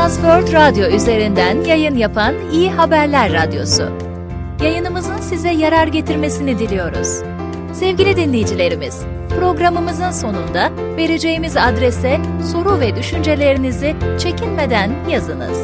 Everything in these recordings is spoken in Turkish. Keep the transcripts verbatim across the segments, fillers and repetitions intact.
Transworld Radyo üzerinden yayın yapan İyi Haberler Radyosu. Yayınımızın size yarar getirmesini diliyoruz. Sevgili dinleyicilerimiz, programımızın sonunda vereceğimiz adrese soru ve düşüncelerinizi çekinmeden yazınız.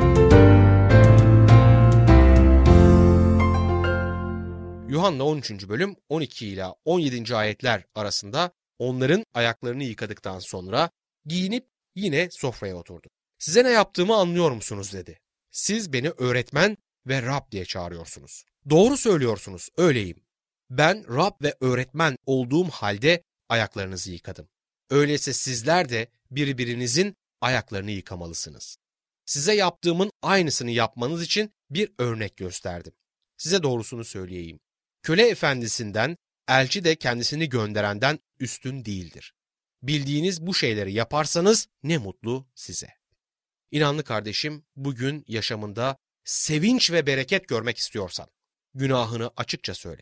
Yuhanna on üçüncü bölüm on iki ila on yedinci ayetler arasında onların ayaklarını yıkadıktan sonra giyinip yine sofraya oturdu. Size ne yaptığımı anlıyor musunuz dedi. Siz beni öğretmen ve Rab diye çağırıyorsunuz. Doğru söylüyorsunuz, öyleyim. Ben Rab ve öğretmen olduğum halde ayaklarınızı yıkadım. Öyleyse sizler de birbirinizin ayaklarını yıkamalısınız. Size yaptığımın aynısını yapmanız için bir örnek gösterdim. Size doğrusunu söyleyeyim. Köle efendisinden, elçi de kendisini gönderenden üstün değildir. Bildiğiniz bu şeyleri yaparsanız ne mutlu size. İnanlı kardeşim, bugün yaşamında sevinç ve bereket görmek istiyorsan, günahını açıkça söyle.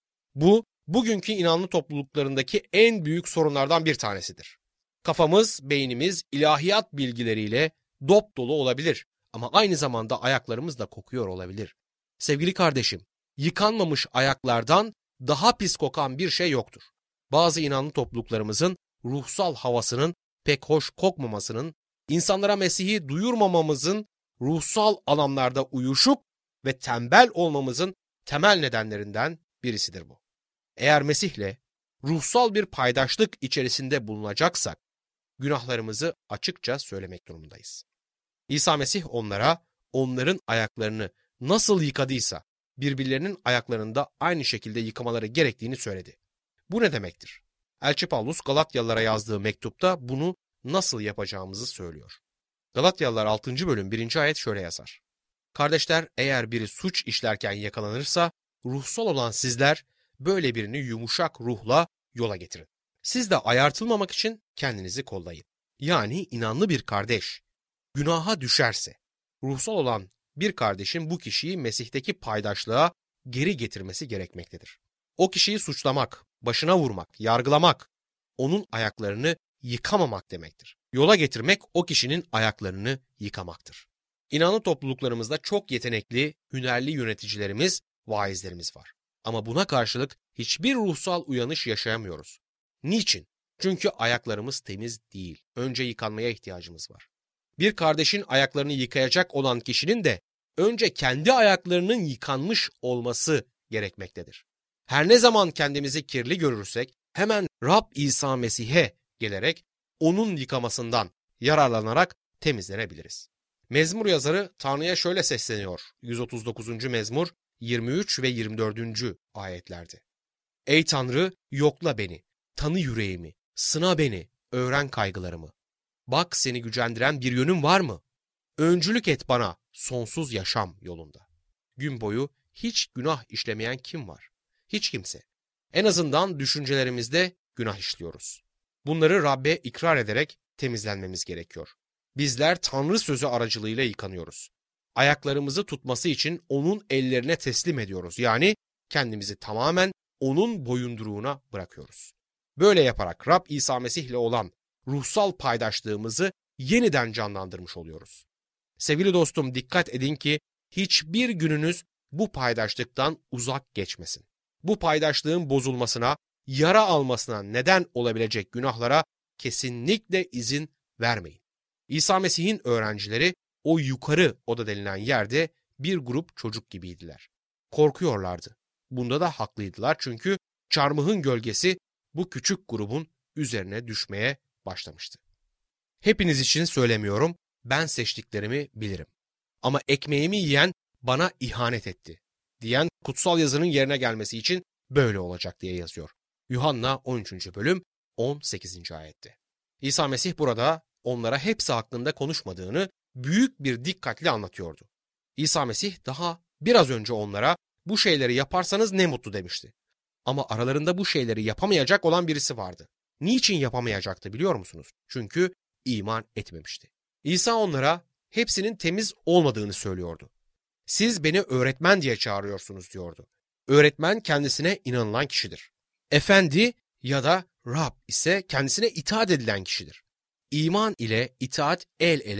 Bu, bugünkü inanlı topluluklarındaki en büyük sorunlardan bir tanesidir. Kafamız, beynimiz ilahiyat bilgileriyle dop dolu olabilir ama aynı zamanda ayaklarımız da kokuyor olabilir. Sevgili kardeşim, yıkanmamış ayaklardan daha pis kokan bir şey yoktur. Bazı inanlı topluluklarımızın ruhsal havasının pek hoş kokmamasının, insanlara Mesih'i duyurmamamızın, ruhsal alanlarda uyuşuk ve tembel olmamızın temel nedenlerinden birisidir bu. Eğer Mesih'le ruhsal bir paydaşlık içerisinde bulunacaksak, günahlarımızı açıkça söylemek durumundayız. İsa Mesih onlara, onların ayaklarını nasıl yıkadıysa, birbirlerinin ayaklarında aynı şekilde yıkamaları gerektiğini söyledi. Bu ne demektir? Elçi Pavlus Galatyalılara yazdığı mektupta bunu nasıl yapacağımızı söylüyor. Galatyalılar altıncı bölüm birinci ayet şöyle yazar. Kardeşler, eğer biri suç işlerken yakalanırsa, ruhsal olan sizler böyle birini yumuşak ruhla yola getirin. Siz de ayartılmamak için kendinizi kollayın. Yani inanlı bir kardeş günaha düşerse, ruhsal olan bir kardeşin bu kişiyi Mesih'teki paydaşlığa geri getirmesi gerekmektedir. O kişiyi suçlamak, başına vurmak, yargılamak, onun ayaklarını yıkamamak demektir. Yola getirmek o kişinin ayaklarını yıkamaktır. İnanlı topluluklarımızda çok yetenekli, hünerli yöneticilerimiz, vaizlerimiz var. Ama buna karşılık hiçbir ruhsal uyanış yaşayamıyoruz. Niçin? Çünkü ayaklarımız temiz değil. Önce yıkanmaya ihtiyacımız var. Bir kardeşin ayaklarını yıkayacak olan kişinin de önce kendi ayaklarının yıkanmış olması gerekmektedir. Her ne zaman kendimizi kirli görürsek hemen Rab İsa Mesih'e gelerek onun yıkamasından yararlanarak temizlenebiliriz. Mezmur yazarı Tanrı'ya şöyle sesleniyor. yüz otuz dokuzuncu mezmur yirmi üç ve yirmi dördüncü ayetlerde. Ey Tanrı, yokla beni, tanı yüreğimi, sına beni, öğren kaygılarımı. Bak, seni gücendiren bir yönüm var mı? Öncülük et bana sonsuz yaşam yolunda. Gün boyu hiç günah işlemeyen kim var? Hiç kimse. En azından düşüncelerimizde günah işliyoruz. Bunları Rab'be ikrar ederek temizlenmemiz gerekiyor. Bizler Tanrı sözü aracılığıyla yıkanıyoruz. Ayaklarımızı tutması için onun ellerine teslim ediyoruz. Yani kendimizi tamamen onun boyunduruğuna bırakıyoruz. Böyle yaparak Rab İsa Mesih ile olan ruhsal paydaşlığımızı yeniden canlandırmış oluyoruz. Sevgili dostum, dikkat edin ki hiçbir gününüz bu paydaşlıktan uzak geçmesin. Bu paydaşlığın bozulmasına, yara almasına neden olabilecek günahlara kesinlikle izin vermeyin. İsa Mesih'in öğrencileri o yukarı oda denilen yerde bir grup çocuk gibiydiler. Korkuyorlardı. Bunda da haklıydılar çünkü çarmıhın gölgesi bu küçük grubun üzerine düşmeye başlamıştı. Hepiniz için söylemiyorum, ben seçtiklerimi bilirim. Ama ekmeğimi yiyen bana ihanet etti diyen kutsal yazının yerine gelmesi için böyle olacak diye yazıyor. Yuhanna on üçüncü bölüm on sekizinci ayette. İsa Mesih burada onlara hepsi hakkında konuşmadığını büyük bir dikkatle anlatıyordu. İsa Mesih daha biraz önce onlara bu şeyleri yaparsanız ne mutlu demişti. Ama aralarında bu şeyleri yapamayacak olan birisi vardı. Niçin yapamayacaktı biliyor musunuz? Çünkü iman etmemişti. İsa onlara hepsinin temiz olmadığını söylüyordu. Siz beni öğretmen diye çağırıyorsunuz diyordu. Öğretmen kendisine inanılan kişidir. Efendi ya da Rab ise kendisine itaat edilen kişidir. İman ile itaat el ele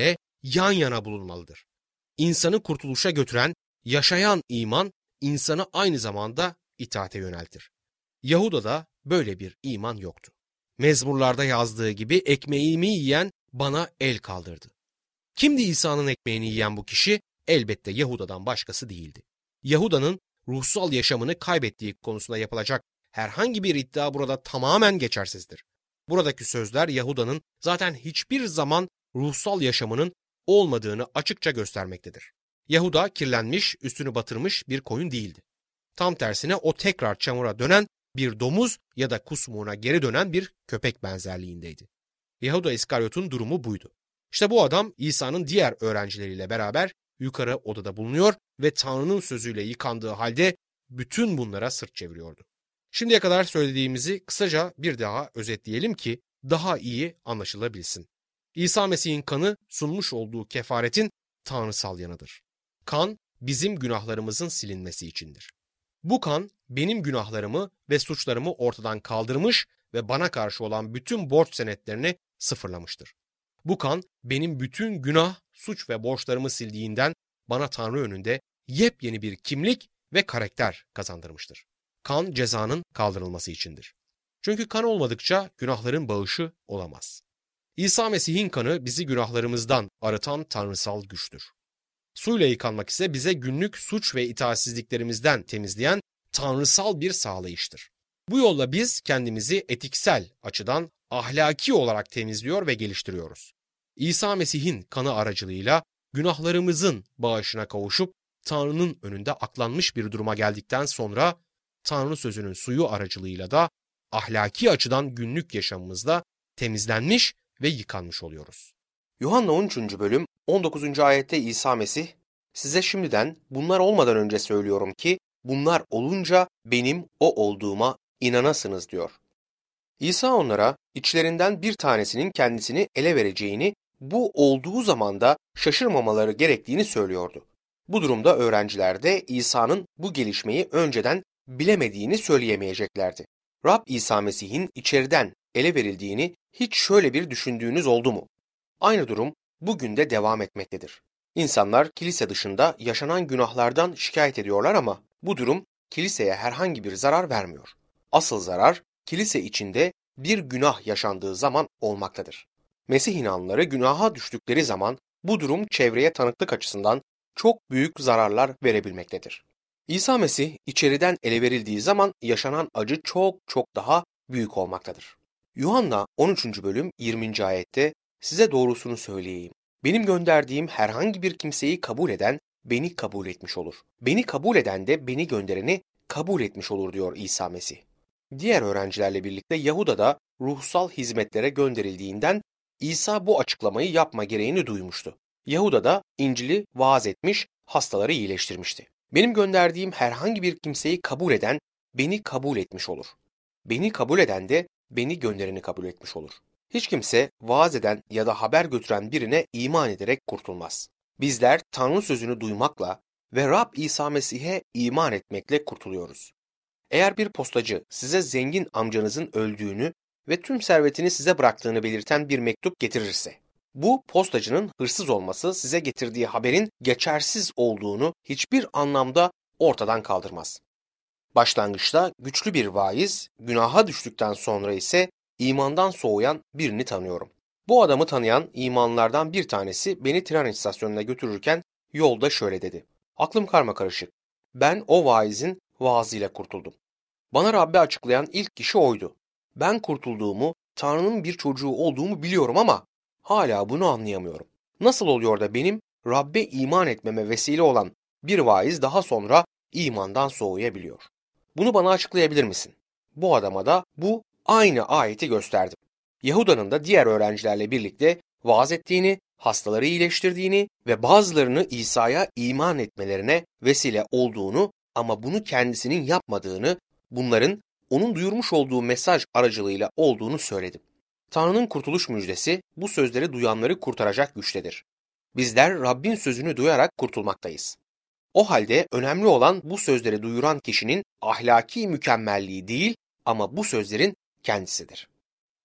yan yana bulunmalıdır. İnsanı kurtuluşa götüren, yaşayan iman, insanı aynı zamanda itaate yöneltir. Yahuda'da böyle bir iman yoktu. Mezmurlarda yazdığı gibi ekmeğimi yiyen bana el kaldırdı. Kimdi İsa'nın ekmeğini yiyen bu kişi? Elbette Yahuda'dan başkası değildi. Yahuda'nın ruhsal yaşamını kaybettiği konusunda yapılacak herhangi bir iddia burada tamamen geçersizdir. Buradaki sözler Yahuda'nın zaten hiçbir zaman ruhsal yaşamının olmadığını açıkça göstermektedir. Yahuda kirlenmiş, üstünü batırmış bir koyun değildi. Tam tersine o tekrar çamura dönen bir domuz ya da kusmuğuna geri dönen bir köpek benzerliğindeydi. Yahuda İskaryot'un durumu buydu. İşte bu adam İsa'nın diğer öğrencileriyle beraber yukarı odada bulunuyor ve Tanrı'nın sözüyle yıkandığı halde bütün bunlara sırt çeviriyordu. Şimdiye kadar söylediğimizi kısaca bir daha özetleyelim ki daha iyi anlaşılabilsin. İsa Mesih'in kanı sunmuş olduğu kefaretin tanrısal yanıdır. Kan bizim günahlarımızın silinmesi içindir. Bu kan benim günahlarımı ve suçlarımı ortadan kaldırmış ve bana karşı olan bütün borç senetlerini sıfırlamıştır. Bu kan benim bütün günah, suç ve borçlarımı sildiğinden bana Tanrı önünde yepyeni bir kimlik ve karakter kazandırmıştır. Kan cezanın kaldırılması içindir. Çünkü kan olmadıkça günahların bağışı olamaz. İsa Mesih'in kanı bizi günahlarımızdan arıtan tanrısal güçtür. Suyla yıkanmak ise bize günlük suç ve itaatsizliklerimizden temizleyen tanrısal bir sağlayıştır. Bu yolla biz kendimizi etiksel açıdan ahlaki olarak temizliyor ve geliştiriyoruz. İsa Mesih'in kanı aracılığıyla günahlarımızın bağışına kavuşup Tanrı'nın önünde aklanmış bir duruma geldikten sonra Tanrı sözünün suyu aracılığıyla da ahlaki açıdan günlük yaşamımızda temizlenmiş ve yıkanmış oluyoruz. Yuhanna on üçüncü bölüm on dokuzuncu ayette İsa Mesih, "Size şimdiden bunlar olmadan önce söylüyorum ki bunlar olunca benim o olduğuma inanasınız." diyor. İsa onlara içlerinden bir tanesinin kendisini ele vereceğini, bu olduğu zaman da şaşırmamaları gerektiğini söylüyordu. Bu durumda öğrenciler de İsa'nın bu gelişmeyi önceden bilemediğini söyleyemeyeceklerdi. Rab İsa Mesih'in içeriden ele verildiğini hiç şöyle bir düşündüğünüz oldu mu? Aynı durum bugün de devam etmektedir. İnsanlar kilise dışında yaşanan günahlardan şikayet ediyorlar ama bu durum kiliseye herhangi bir zarar vermiyor. Asıl zarar kilise içinde bir günah yaşandığı zaman olmaktadır. Mesih inanlıları günaha düştükleri zaman bu durum çevreye tanıklık açısından çok büyük zararlar verebilmektedir. İsa Mesih içeriden ele verildiği zaman yaşanan acı çok çok daha büyük olmaktadır. Yuhanna on üçüncü bölüm yirminci ayette "Size doğrusunu söyleyeyim. Benim gönderdiğim herhangi bir kimseyi kabul eden beni kabul etmiş olur. Beni kabul eden de beni göndereni kabul etmiş olur" diyor İsa Mesih. Diğer öğrencilerle birlikte Yahuda'da ruhsal hizmetlere gönderildiğinden İsa bu açıklamayı yapma gereğini duymuştu. Yahuda'da İncil'i vaaz etmiş, hastaları iyileştirmişti. Benim gönderdiğim herhangi bir kimseyi kabul eden beni kabul etmiş olur. Beni kabul eden de beni göndereni kabul etmiş olur. Hiç kimse vaaz eden ya da haber götüren birine iman ederek kurtulmaz. Bizler Tanrı sözünü duymakla ve Rab İsa Mesih'e iman etmekle kurtuluyoruz. Eğer bir postacı size zengin amcanızın öldüğünü ve tüm servetini size bıraktığını belirten bir mektup getirirse, bu postacının hırsız olması size getirdiği haberin geçersiz olduğunu hiçbir anlamda ortadan kaldırmaz. Başlangıçta güçlü bir vaiz, günaha düştükten sonra ise imandan soğuyan birini tanıyorum. Bu adamı tanıyan imanlardan bir tanesi beni tren istasyonuna götürürken yolda şöyle dedi: "Aklım karmakarışık. Ben o vaizin vaazıyla kurtuldum. Bana Rabbi açıklayan ilk kişi oydu. Ben kurtulduğumu, Tanrı'nın bir çocuğu olduğumu biliyorum ama hala bunu anlayamıyorum. Nasıl oluyor da benim Rabbe iman etmeme vesile olan bir vaiz daha sonra imandan soğuyabiliyor? Bunu bana açıklayabilir misin?" Bu adama da bu aynı ayeti gösterdim. Yahuda'nın da diğer öğrencilerle birlikte vaaz ettiğini, hastaları iyileştirdiğini ve bazılarını İsa'ya iman etmelerine vesile olduğunu ama bunu kendisinin yapmadığını, bunların onun duyurmuş olduğu mesaj aracılığıyla olduğunu söyledim. Tanrı'nın kurtuluş müjdesi bu sözleri duyanları kurtaracak güçtedir. Bizler Rabbin sözünü duyarak kurtulmaktayız. O halde önemli olan bu sözleri duyuran kişinin ahlaki mükemmelliği değil ama bu sözlerin kendisidir.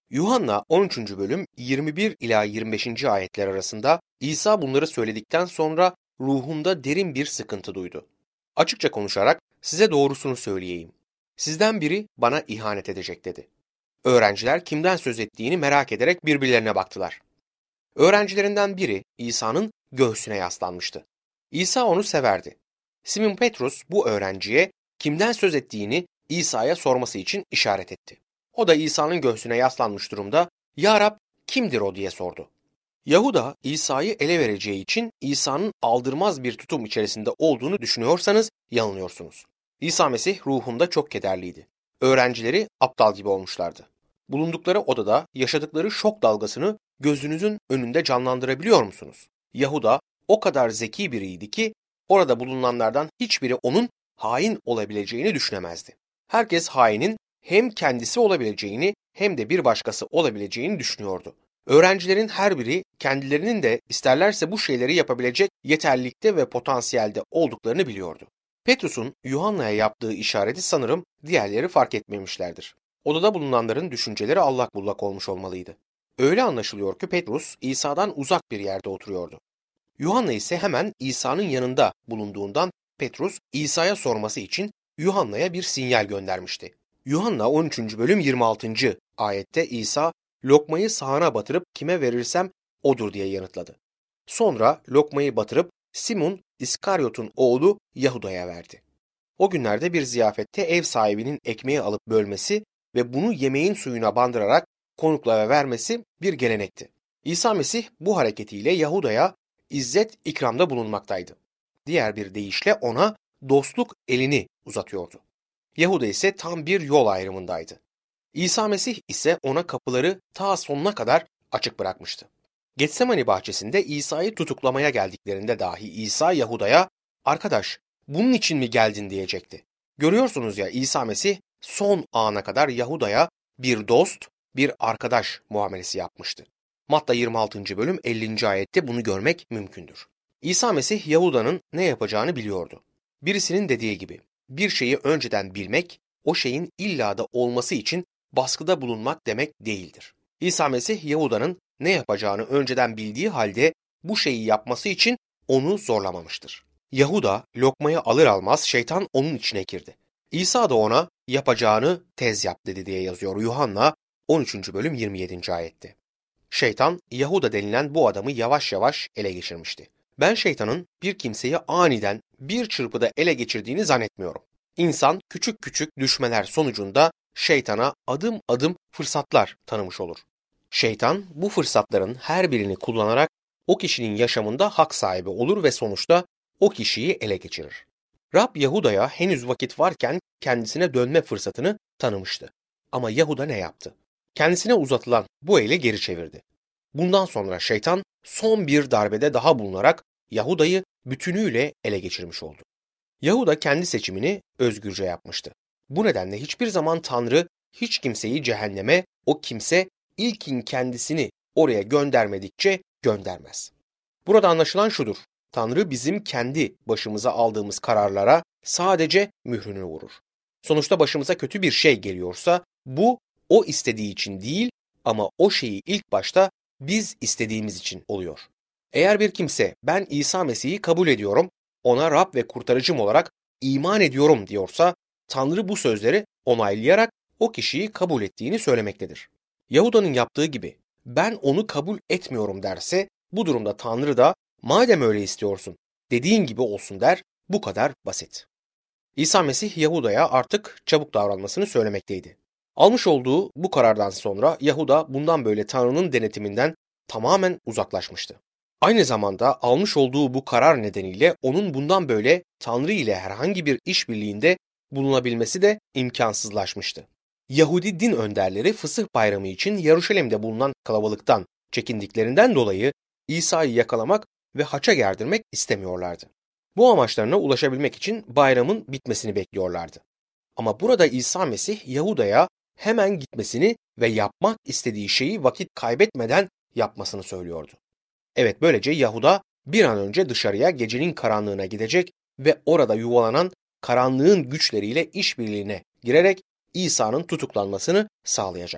Yuhanna on üçüncü bölüm yirmi bir ila yirmi beşinci ayetler arasında İsa bunları söyledikten sonra ruhunda derin bir sıkıntı duydu. Açıkça konuşarak size doğrusunu söyleyeyim. Sizden biri bana ihanet edecek dedi. Öğrenciler kimden söz ettiğini merak ederek birbirlerine baktılar. Öğrencilerinden biri İsa'nın göğsüne yaslanmıştı. İsa onu severdi. Simon Petrus bu öğrenciye kimden söz ettiğini İsa'ya sorması için işaret etti. O da İsa'nın göğsüne yaslanmış durumda, "Ya Rab, kimdir o?" diye sordu. Yahuda İsa'yı ele vereceği için İsa'nın aldırmaz bir tutum içerisinde olduğunu düşünüyorsanız yanılıyorsunuz. İsa Mesih ruhunda çok kederliydi. Öğrencileri aptal gibi olmuşlardı. Bulundukları odada yaşadıkları şok dalgasını gözünüzün önünde canlandırabiliyor musunuz? Yahuda o kadar zeki biriydi ki orada bulunanlardan hiçbiri onun hain olabileceğini düşünemezdi. Herkes hainin hem kendisi olabileceğini hem de bir başkası olabileceğini düşünüyordu. Öğrencilerin her biri kendilerinin de isterlerse bu şeyleri yapabilecek yeterlilikte ve potansiyelde olduklarını biliyordu. Petrus'un Yuhanna'ya yaptığı işareti sanırım diğerleri fark etmemişlerdir. Odada bulunanların düşünceleri allak bullak olmuş olmalıydı. Öyle anlaşılıyor ki Petrus İsa'dan uzak bir yerde oturuyordu. Yuhanna ise hemen İsa'nın yanında bulunduğundan Petrus İsa'ya sorması için Yuhanna'ya bir sinyal göndermişti. Yuhanna on üçüncü bölüm yirmi altıncı ayette İsa, "Lokmayı sahana batırıp kime verirsem odur" diye yanıtladı. Sonra lokmayı batırıp Simon İskaryot'un oğlu Yahuda'ya verdi. O günlerde bir ziyafette ev sahibinin ekmeği alıp bölmesi ve bunu yemeğin suyuna bandırarak konuklara vermesi bir gelenekti. İsa Mesih bu hareketiyle Yahuda'ya izzet ikramda bulunmaktaydı. Diğer bir deyişle ona dostluk elini uzatıyordu. Yahuda ise tam bir yol ayrımındaydı. İsa Mesih ise ona kapıları ta sonuna kadar açık bırakmıştı. Getsemani bahçesinde İsa'yı tutuklamaya geldiklerinde dahi İsa Yahuda'ya, "Arkadaş, bunun için mi geldin?" diyecekti. Görüyorsunuz ya, İsa Mesih son ana kadar Yahuda'ya bir dost, bir arkadaş muamelesi yapmıştı. Matta yirmi altıncı bölüm ellinci ayette bunu görmek mümkündür. İsa Mesih Yahuda'nın ne yapacağını biliyordu. Birisinin dediği gibi, bir şeyi önceden bilmek, o şeyin illa da olması için baskıda bulunmak demek değildir. İsa Mesih Yahuda'nın ne yapacağını önceden bildiği halde bu şeyi yapması için onu zorlamamıştır. Yahuda lokmayı alır almaz şeytan onun içine girdi. İsa da ona yapacağını tez yap dedi diye yazıyor Yuhanna on üçüncü bölüm yirmi yedinci ayette. Şeytan Yahuda denilen bu adamı yavaş yavaş ele geçirmişti. Ben şeytanın bir kimseyi aniden bir çırpıda ele geçirdiğini zannetmiyorum. İnsan küçük küçük düşmeler sonucunda şeytana adım adım fırsatlar tanımış olur. Şeytan bu fırsatların her birini kullanarak o kişinin yaşamında hak sahibi olur ve sonuçta o kişiyi ele geçirir. Rab Yahuda'ya henüz vakit varken kendisine dönme fırsatını tanımıştı. Ama Yahuda ne yaptı? Kendisine uzatılan bu eli geri çevirdi. Bundan sonra şeytan son bir darbede daha bulunarak Yahuda'yı bütünüyle ele geçirmiş oldu. Yahuda kendi seçimini özgürce yapmıştı. Bu nedenle hiçbir zaman Tanrı hiç kimseyi cehenneme, o kimse ilkin kendisini oraya göndermedikçe göndermez. Burada anlaşılan şudur: Tanrı bizim kendi başımıza aldığımız kararlara sadece mührünü vurur. Sonuçta başımıza kötü bir şey geliyorsa bu o istediği için değil ama o şeyi ilk başta biz istediğimiz için oluyor. Eğer bir kimse "Ben İsa Mesih'i kabul ediyorum, ona Rab ve kurtarıcım olarak iman ediyorum" diyorsa Tanrı bu sözleri onaylayarak o kişiyi kabul ettiğini söylemektedir. Yahuda'nın yaptığı gibi "Ben onu kabul etmiyorum" derse bu durumda Tanrı da "Madem öyle istiyorsun, dediğin gibi olsun" der. Bu kadar basit. İsa Mesih Yahuda'ya artık çabuk davranmasını söylemekteydi. Almış olduğu bu karardan sonra Yahuda bundan böyle Tanrı'nın denetiminden tamamen uzaklaşmıştı. Aynı zamanda almış olduğu bu karar nedeniyle onun bundan böyle Tanrı ile herhangi bir işbirliğinde bulunabilmesi de imkansızlaşmıştı. Yahudi din önderleri Fısıh Bayramı için Yaruşalim'de bulunan kalabalıktan çekindiklerinden dolayı İsa'yı yakalamak ve haça gerdirmek istemiyorlardı. Bu amaçlarına ulaşabilmek için bayramın bitmesini bekliyorlardı. Ama burada İsa Mesih Yahuda'ya hemen gitmesini ve yapmak istediği şeyi vakit kaybetmeden yapmasını söylüyordu. Evet, böylece Yahuda bir an önce dışarıya gecenin karanlığına gidecek ve orada yuvalanan karanlığın güçleriyle işbirliğine girerek İsa'nın tutuklanmasını sağlayacaktı.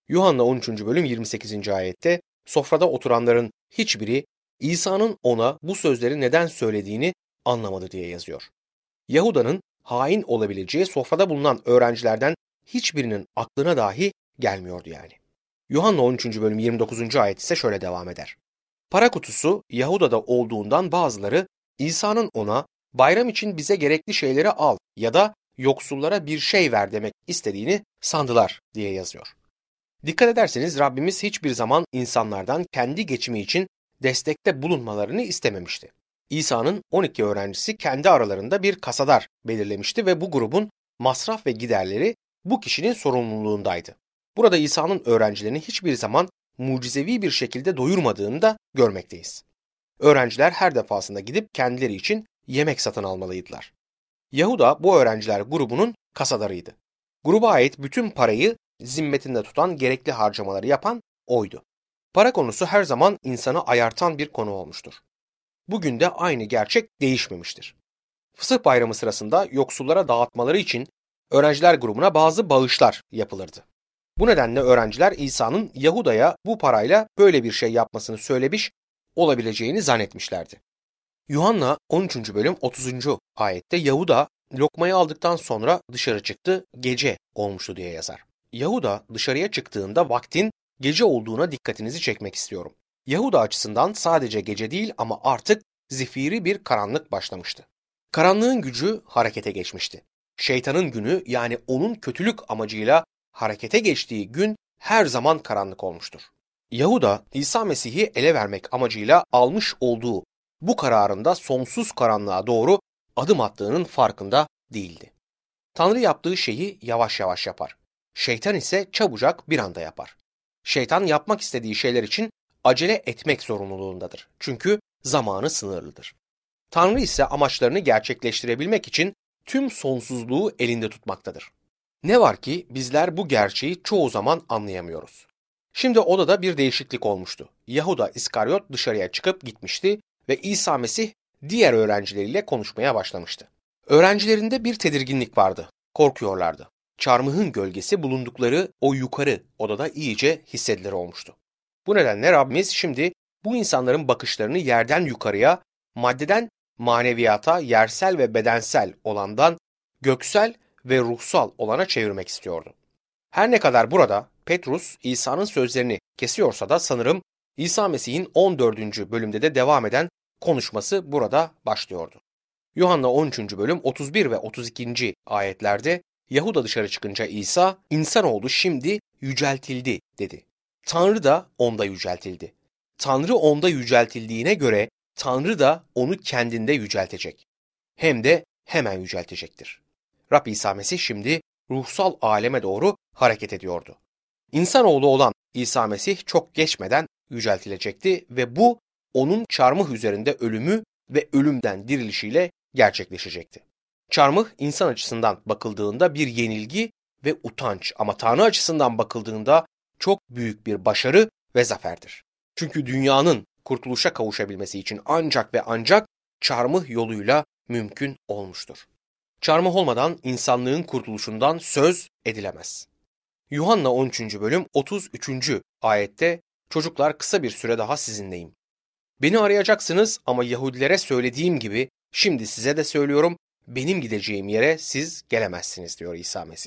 Yuhanna on üçüncü bölüm yirmi sekizinci ayette sofrada oturanların hiçbiri İsa'nın ona bu sözleri neden söylediğini anlamadı diye yazıyor. Yahuda'nın hain olabileceği sofrada bulunan öğrencilerden hiçbirinin aklına dahi gelmiyordu yani. Yuhanna on üçüncü bölüm yirmi dokuzuncu ayet ise şöyle devam eder. Para kutusu Yahuda'da olduğundan bazıları İsa'nın ona bayram için bize gerekli şeyleri al ya da yoksullara bir şey ver demek istediğini sandılar diye yazıyor. Dikkat ederseniz Rabbimiz hiçbir zaman insanlardan kendi geçimi için destekte bulunmalarını istememişti. İsa'nın on iki öğrencisi kendi aralarında bir kasadar belirlemişti ve bu grubun masraf ve giderleri bu kişinin sorumluluğundaydı. Burada İsa'nın öğrencilerini hiçbir zaman mucizevi bir şekilde doyurmadığını da görmekteyiz. Öğrenciler her defasında gidip kendileri için yemek satın almalıydılar. Yahuda bu öğrenciler grubunun kasadarıydı. Gruba ait bütün parayı zimmetinde tutan, gerekli harcamaları yapan oydu. Para konusu her zaman insanı ayartan bir konu olmuştur. Bugün de aynı gerçek değişmemiştir. Fısıh bayramı sırasında yoksullara dağıtmaları için öğrenciler grubuna bazı bağışlar yapılırdı. Bu nedenle öğrenciler İsa'nın Yahuda'ya bu parayla böyle bir şey yapmasını söylemiş olabileceğini zannetmişlerdi. Yuhanna on üçüncü bölüm otuzuncu ayette Yahuda lokmayı aldıktan sonra dışarı çıktı, gece olmuştu diye yazar. Yahuda dışarıya çıktığında vaktin gece olduğuna dikkatinizi çekmek istiyorum. Yahuda açısından sadece gece değil ama artık zifiri bir karanlık başlamıştı. Karanlığın gücü harekete geçmişti. Şeytanın günü, yani onun kötülük amacıyla harekete geçtiği gün her zaman karanlık olmuştur. Yahuda İsa Mesih'i ele vermek amacıyla almış olduğu bu kararında sonsuz karanlığa doğru adım attığının farkında değildi. Tanrı yaptığı şeyi yavaş yavaş yapar. Şeytan ise çabucak bir anda yapar. Şeytan yapmak istediği şeyler için acele etmek zorunluluğundadır. Çünkü zamanı sınırlıdır. Tanrı ise amaçlarını gerçekleştirebilmek için tüm sonsuzluğu elinde tutmaktadır. Ne var ki bizler bu gerçeği çoğu zaman anlayamıyoruz. Şimdi odada bir değişiklik olmuştu. Yahuda İskaryot dışarıya çıkıp gitmişti ve İsa Mesih diğer öğrencileriyle konuşmaya başlamıştı. Öğrencilerinde bir tedirginlik vardı, korkuyorlardı. Çarmıhın gölgesi bulundukları o yukarı odada iyice hissedilir olmuştu. Bu nedenle Rabbimiz şimdi bu insanların bakışlarını yerden yukarıya, maddeden maneviyata, yersel ve bedensel olandan göksel ve ruhsal olana çevirmek istiyordu. Her ne kadar burada Petrus İsa'nın sözlerini kesiyorsa da sanırım İsa Mesih'in on dördüncü bölümde de devam eden konuşması burada başlıyordu. Yuhanna on üçüncü bölüm otuz bir ve otuz ikinci ayetlerde Yahuda dışarı çıkınca İsa, "İnsanoğlu şimdi yüceltildi" dedi. Tanrı da onda yüceltildi. Tanrı onda yüceltildiğine göre Tanrı da onu kendinde yüceltecek. Hem de hemen yüceltecektir. Rab İsa Mesih şimdi ruhsal aleme doğru hareket ediyordu. İnsanoğlu olan İsa Mesih çok geçmeden yüceltilecekti ve bu onun çarmıh üzerinde ölümü ve ölümden dirilişiyle gerçekleşecekti. Çarmıh insan açısından bakıldığında bir yenilgi ve utanç ama Tanrı açısından bakıldığında çok büyük bir başarı ve zaferdir. Çünkü dünyanın kurtuluşa kavuşabilmesi için ancak ve ancak çarmıh yoluyla mümkün olmuştur. Çarmıh olmadan insanlığın kurtuluşundan söz edilemez. Yuhanna on üçüncü bölüm otuz üçüncü ayette "Çocuklar, kısa bir süre daha sizinleyim. Beni arayacaksınız ama Yahudilere söylediğim gibi şimdi size de söylüyorum, benim gideceğim yere siz gelemezsiniz" diyor İsa Mesih.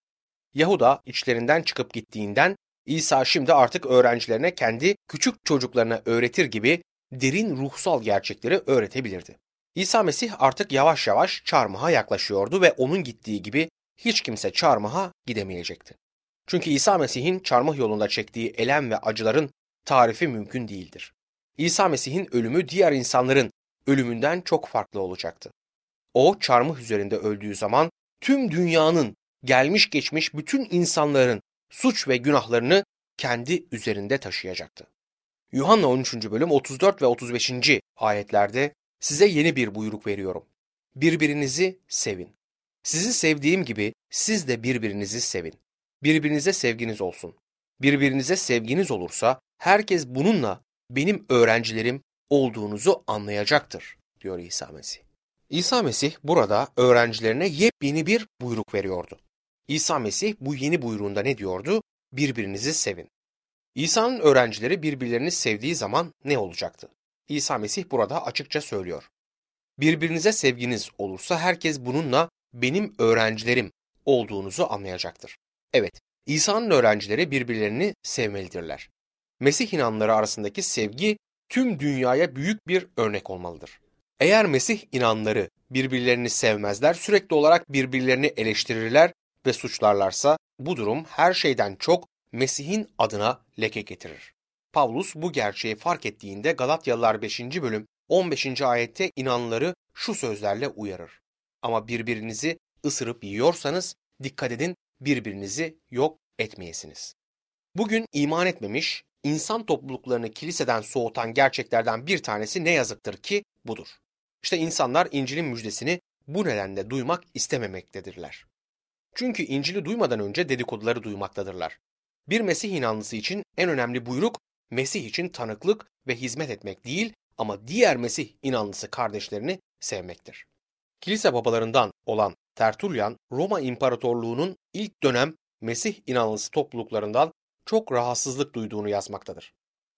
Yahuda içlerinden çıkıp gittiğinden İsa şimdi artık öğrencilerine kendi küçük çocuklarına öğretir gibi derin ruhsal gerçekleri öğretebilirdi. İsa Mesih artık yavaş yavaş çarmıha yaklaşıyordu ve onun gittiği gibi hiç kimse çarmıha gidemeyecekti. Çünkü İsa Mesih'in çarmıh yolunda çektiği elem ve acıların tarifi mümkün değildir. İsa Mesih'in ölümü diğer insanların ölümünden çok farklı olacaktı. O çarmıh üzerinde öldüğü zaman tüm dünyanın gelmiş geçmiş bütün insanların suç ve günahlarını kendi üzerinde taşıyacaktı. Yuhanna on üçüncü bölüm otuz dört ve otuz beşinci ayetlerde "Size yeni bir buyruk veriyorum. Birbirinizi sevin. Sizi sevdiğim gibi siz de birbirinizi sevin. Birbirinize sevginiz olsun. Birbirinize sevginiz olursa herkes bununla benim öğrencilerim olduğunuzu anlayacaktır" diyor İsa Mesih. İsa Mesih burada öğrencilerine yepyeni bir buyruk veriyordu. İsa Mesih bu yeni buyruğunda ne diyordu? birbirinizi sevin. İsa'nın öğrencileri birbirlerini sevdiği zaman ne olacaktı? İsa Mesih burada açıkça söylüyor. Birbirinize sevginiz olursa herkes bununla benim öğrencilerim olduğunuzu anlayacaktır. Evet, İsa'nın öğrencileri birbirlerini sevmelidirler. Mesih inanları arasındaki sevgi tüm dünyaya büyük bir örnek olmalıdır. Eğer Mesih inanları birbirlerini sevmezler, sürekli olarak birbirlerini eleştirirler ve suçlarlarsa bu durum her şeyden çok Mesih'in adına leke getirir. Pavlus bu gerçeği fark ettiğinde Galatyalılar beşinci bölüm on beşinci ayette inanları şu sözlerle uyarır. Ama birbirinizi ısırıp yiyorsanız dikkat edin, birbirinizi yok etmeyesiniz. Bugün iman etmemiş, insan topluluklarını kiliseden soğutan gerçeklerden bir tanesi ne yazıktır ki budur. İşte insanlar İncil'in müjdesini bu nedenle duymak istememektedirler. Çünkü İncil'i duymadan önce dedikoduları duymaktadırlar. Bir Mesih inanlısı için en önemli buyruk, Mesih için tanıklık ve hizmet etmek değil ama diğer Mesih inanlısı kardeşlerini sevmektir. Kilise babalarından olan Tertullian, Roma İmparatorluğu'nun ilk dönem Mesih inanlısı topluluklarından çok rahatsızlık duyduğunu yazmaktadır.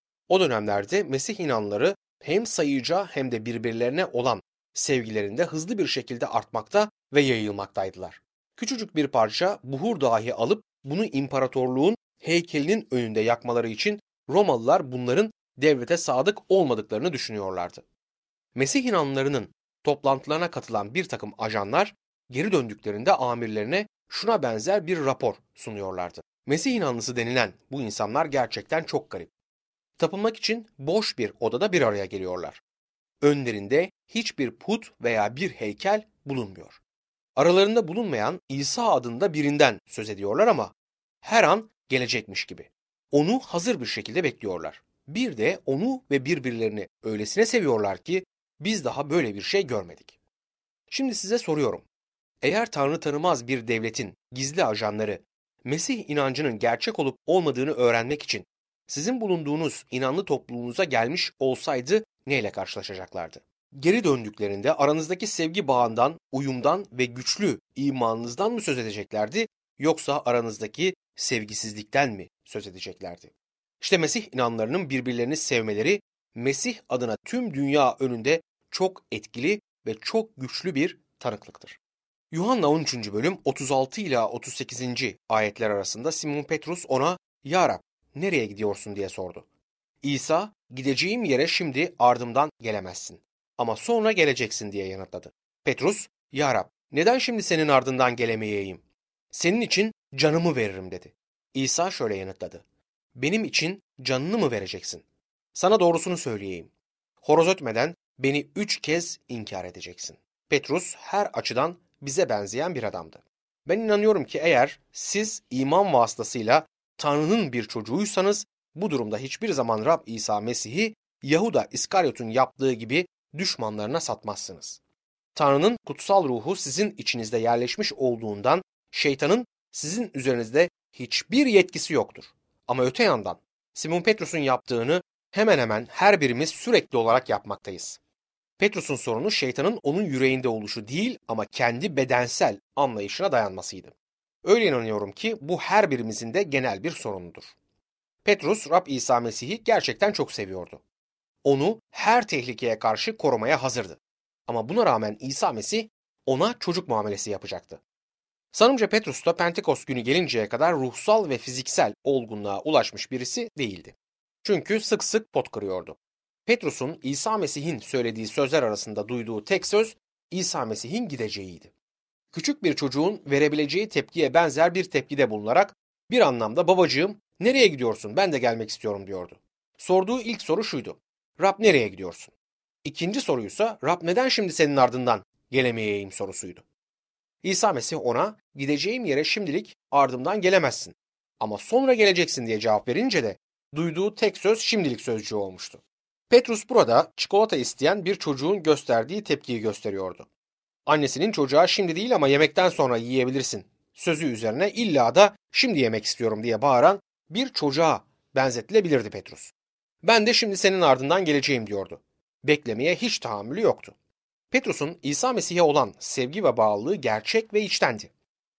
O dönemlerde Mesih inanları hem sayıca hem de birbirlerine olan sevgilerinde hızlı bir şekilde artmakta ve yayılmaktaydılar. Küçücük bir parça buhur dahi alıp bunu imparatorluğun heykelinin önünde yakmaları için Romalılar bunların devlete sadık olmadıklarını düşünüyorlardı. Mesih inanlarının toplantılarına katılan bir takım ajanlar geri döndüklerinde amirlerine şuna benzer bir rapor sunuyorlardı. Mesih inanlısı denilen bu insanlar gerçekten çok garip. Tapınmak için boş bir odada bir araya geliyorlar. Önlerinde hiçbir put veya bir heykel bulunmuyor. Aralarında bulunmayan İsa adında birinden söz ediyorlar ama her an gelecekmiş gibi. Onu hazır bir şekilde bekliyorlar. Bir de onu ve birbirlerini öylesine seviyorlar ki biz daha böyle bir şey görmedik. Şimdi size soruyorum. Eğer Tanrı tanımaz bir devletin gizli ajanları Mesih inancının gerçek olup olmadığını öğrenmek için sizin bulunduğunuz inanlı topluluğunuza gelmiş olsaydı neyle karşılaşacaklardı? Geri döndüklerinde aranızdaki sevgi bağından, uyumdan ve güçlü imanınızdan mı söz edeceklerdi yoksa aranızdaki sevgisizlikten mi söz edeceklerdi? İşte Mesih inanlarının birbirlerini sevmeleri Mesih adına tüm dünya önünde çok etkili ve çok güçlü bir tanıklıktır. Yuhanna on üçüncü bölüm otuz altı ila otuz sekizinci ayetler arasında Simon Petrus ona "Ya Rab, nereye gidiyorsun?" diye sordu. İsa, "Gideceğim yere şimdi ardımdan gelemezsin ama sonra geleceksin" diye yanıtladı. Petrus, "Ya Rab, neden şimdi senin ardından gelemeyeyim? Senin için canımı veririm" dedi. İsa şöyle yanıtladı. "Benim için canını mı vereceksin? Sana doğrusunu söyleyeyim. Horoz ötmeden beni üç kez inkar edeceksin." Petrus her açıdan bize benzeyen bir adamdı. Ben inanıyorum ki eğer siz iman vasıtasıyla Tanrı'nın bir çocuğuysanız bu durumda hiçbir zaman Rab İsa Mesih'i Yahuda İskaryot'un yaptığı gibi düşmanlarına satmazsınız. Tanrı'nın kutsal ruhu sizin içinizde yerleşmiş olduğundan şeytanın sizin üzerinizde hiçbir yetkisi yoktur. Ama öte yandan Simon Petrus'un yaptığını hemen hemen her birimiz sürekli olarak yapmaktayız. Petrus'un sorunu şeytanın onun yüreğinde oluşu değil ama kendi bedensel anlayışına dayanmasıydı. Öyle inanıyorum ki bu her birimizin de genel bir sorunudur. Petrus, Rab İsa Mesih'i gerçekten çok seviyordu. Onu her tehlikeye karşı korumaya hazırdı. Ama buna rağmen İsa Mesih ona çocuk muamelesi yapacaktı. Sanımca Petrus da Pentekost günü gelinceye kadar ruhsal ve fiziksel olgunluğa ulaşmış birisi değildi. Çünkü sık sık pot kırıyordu. Petrus'un İsa Mesih'in söylediği sözler arasında duyduğu tek söz İsa Mesih'in gideceğiydi. Küçük bir çocuğun verebileceği tepkiye benzer bir tepkide bulunarak bir anlamda "Babacığım, nereye gidiyorsun? Ben de gelmek istiyorum" diyordu. Sorduğu ilk soru şuydu: "Rab, nereye gidiyorsun?" İkinci soruysa "Rab, neden şimdi senin ardından gelemeyeyim?" sorusuydu. İsa Mesih ona "Gideceğim yere şimdilik ardımdan gelemezsin ama sonra geleceksin" diye cevap verince de duyduğu tek söz şimdilik sözcüğü olmuştu. Petrus burada çikolata isteyen bir çocuğun gösterdiği tepkiyi gösteriyordu. Annesinin çocuğa "Şimdi değil ama yemekten sonra yiyebilirsin" sözü üzerine illa da "Şimdi yemek istiyorum" diye bağıran bir çocuğa benzetilebilirdi Petrus. "Ben de şimdi senin ardından geleceğim" diyordu. Beklemeye hiç tahammülü yoktu. Petrus'un İsa Mesih'e olan sevgi ve bağlılığı gerçek ve içtendi.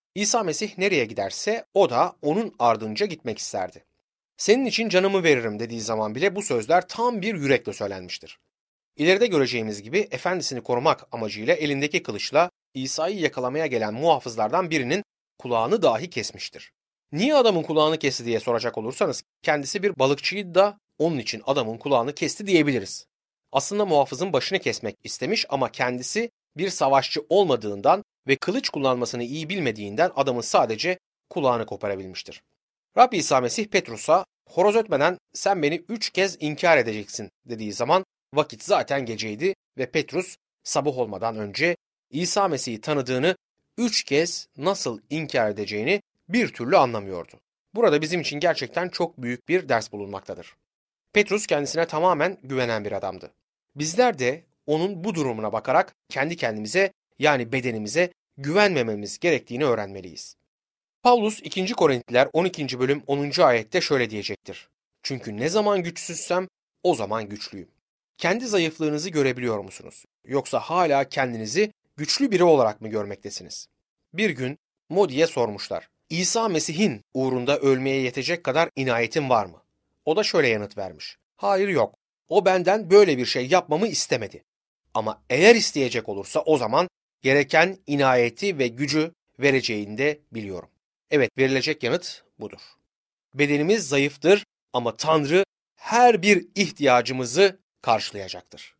İsa Mesih nereye giderse o da onun ardınca gitmek isterdi. Senin için canımı veririm dediği zaman bile bu sözler tam bir yürekle söylenmiştir. İleride göreceğimiz gibi efendisini korumak amacıyla elindeki kılıçla İsa'yı yakalamaya gelen muhafızlardan birinin kulağını dahi kesmiştir. Niye adamın kulağını kesti diye soracak olursanız kendisi bir balıkçıydı da onun için adamın kulağını kesti diyebiliriz. Aslında muhafızın başını kesmek istemiş ama kendisi bir savaşçı olmadığından ve kılıç kullanmasını iyi bilmediğinden adamın sadece kulağını koparabilmiştir. Rabbi İsa Mesih Petrus'a horoz ötmeden sen beni üç kez inkar edeceksin dediği zaman vakit zaten geceydi ve Petrus sabah olmadan önce İsa Mesih'i tanıdığını, üç kez nasıl inkar edeceğini bir türlü anlamıyordu. Burada bizim için gerçekten çok büyük bir ders bulunmaktadır. Petrus kendisine tamamen güvenen bir adamdı. Bizler de onun bu durumuna bakarak kendi kendimize yani bedenimize güvenmememiz gerektiğini öğrenmeliyiz. Pavlus ikinci Korintliler on ikinci bölüm onuncu ayette şöyle diyecektir. Çünkü ne zaman güçsüzsem o zaman güçlüyüm. Kendi zayıflığınızı görebiliyor musunuz? Yoksa hala kendinizi güçlü biri olarak mı görmektesiniz? Bir gün Modi'ye sormuşlar. İsa Mesih'in uğrunda ölmeye yetecek kadar inayetin var mı? O da şöyle yanıt vermiş. Hayır yok. O benden böyle bir şey yapmamı istemedi. Ama eğer isteyecek olursa o zaman gereken inayeti ve gücü vereceğini de biliyorum. Evet, verilecek yanıt budur. Bedenimiz zayıftır ama Tanrı her bir ihtiyacımızı karşılayacaktır.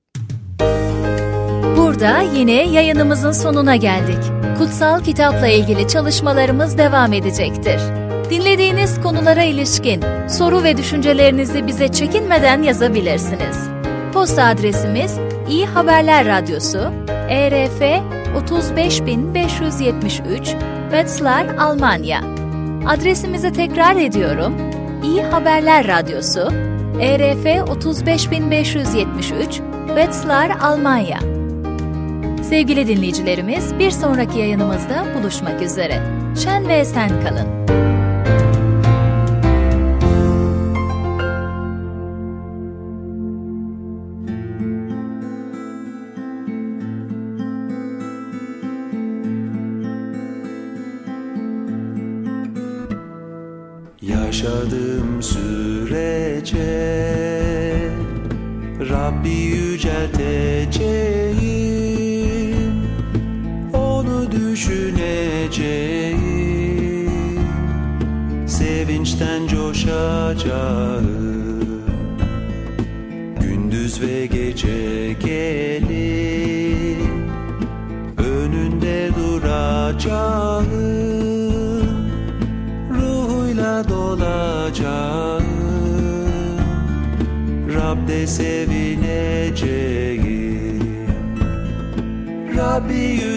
Burada yine yayınımızın sonuna geldik. Kutsal kitapla ilgili çalışmalarımız devam edecektir. Dinlediğiniz konulara ilişkin soru ve düşüncelerinizi bize çekinmeden yazabilirsiniz. Posta adresimiz İyi Haberler Radyosu, E R F otuz beş bin beş yüz yetmiş üç, Wetzlar, Almanya. Adresimizi tekrar ediyorum. İyi Haberler Radyosu, E R F otuz beş bin beş yüz yetmiş üç, Wetzlar, Almanya. Sevgili dinleyicilerimiz, bir sonraki yayınımızda buluşmak üzere. Şen ve esen kalın. Yaşadığım sürece Rabbi yücelteceğim, onu düşüneceğim, sevinçten coşacağım, gündüz ve gece gelip önünde duracağım, ruhuyla dolacağım, Rab'de sevineceğim, Rabbi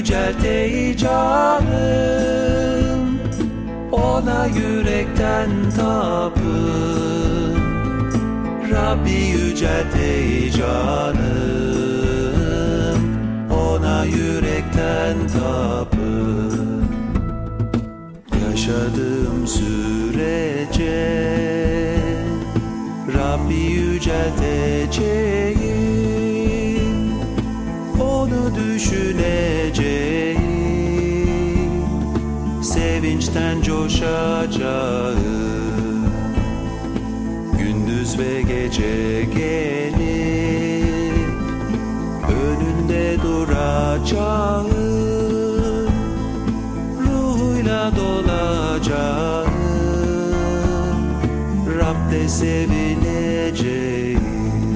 yücelteceğim, ona yürekten tapıp, Rabbi yücelteceğim, ona yürekten tapıp, yaşadığım sürece Rabbi yücelteceğim, onu düşüneceğim, sevinçten coşacağım, gündüz ve gece gelip önünde duracağım, ruhuyla dolacağım, Rab'de sevineceğim,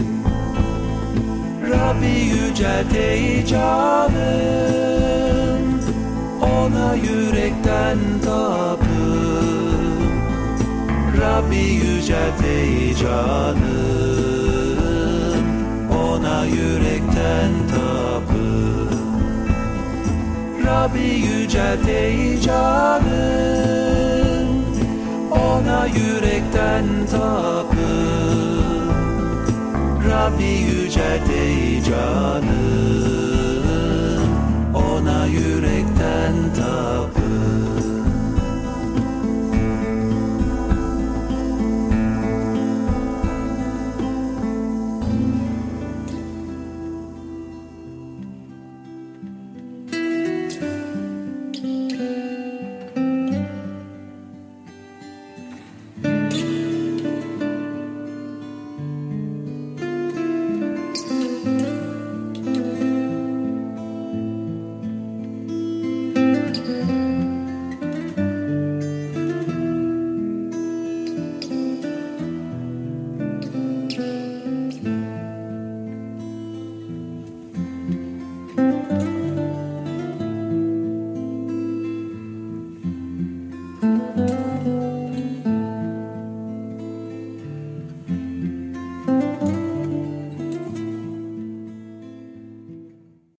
Rabbi yücelteceğim, ona yürekten tapıp, Rabbi yücelteceğim, ona yürekten tapıp, Rabbi yücelteceğim, ona yürekten tapıp, Rabbi yücelteceğim,